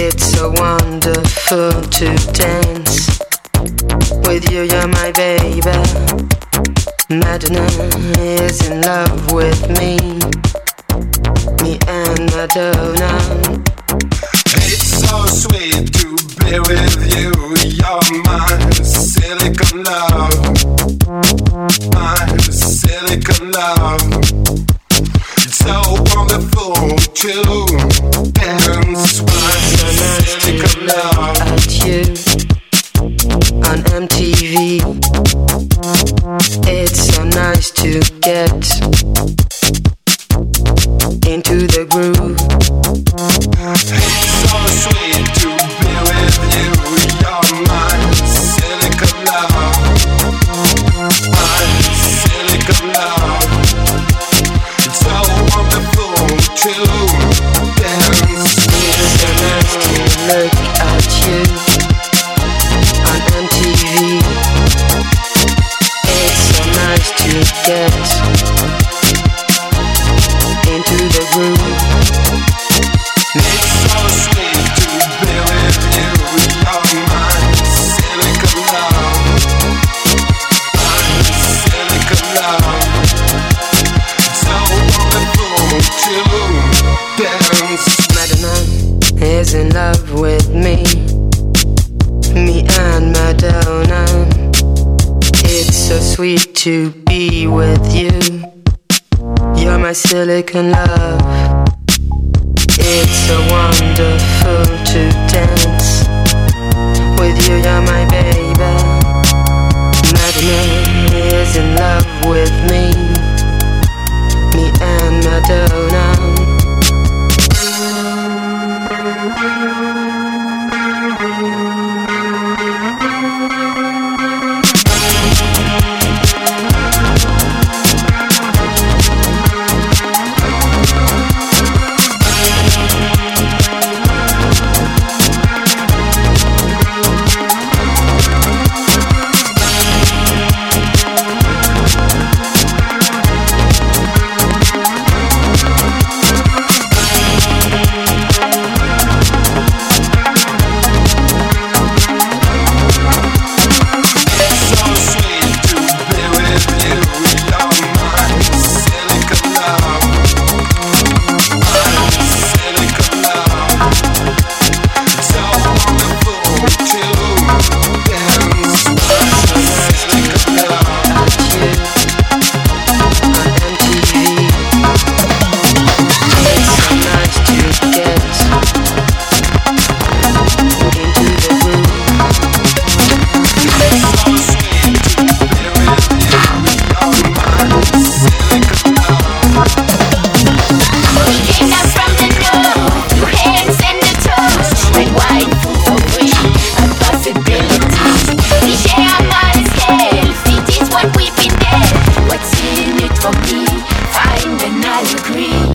It's so wonderful to dance with you, you're my baby. Madonna is in love with me and Madonna. It's so sweet to be with you. You're my silicon love, my silicon love. It's so wonderful to dance with silicon love. At you on MTV. It's so nice to get into the groove. It's so sweet to be with you. You're my silicon love, my silicon love. It's so wonderful to dance. It's so nice to look at you on MTV. It's so nice to get into the groove. It's so sweet to be with you. You're my silicon love, my silicon love. It's so wonderful to dance. Madonna is in love with me and Madonna. It's so sweet to be with you. You're my silicon love. It's so wonderful to dance with you, you're my baby. Madonna is in love with me and Madonna.